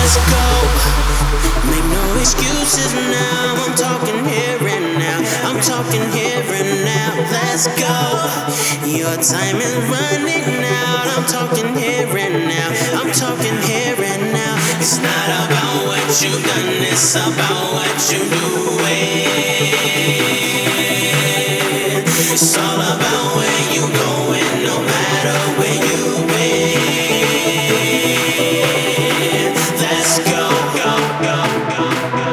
Let's go. Make no excuses now. I'm talking here and now. I'm talking here and now. Let's go. Your time is running out. I'm talking here and now. I'm talking here and now. It's not about what you've done. It's about what you're doing. It's all about where you going, no matter where you've been. Let's go, go, go, go, go,